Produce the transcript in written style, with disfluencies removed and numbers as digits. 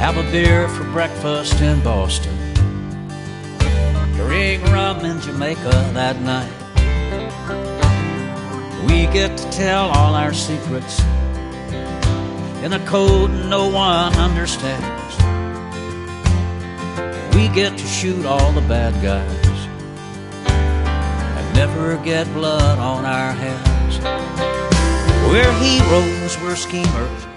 have a beer for breakfast in Boston, drink rum in Jamaica that night. We get to tell all our secrets in a code no one understands. We get to shoot all the bad guys and never get blood on our hands. We're heroes, we're schemers,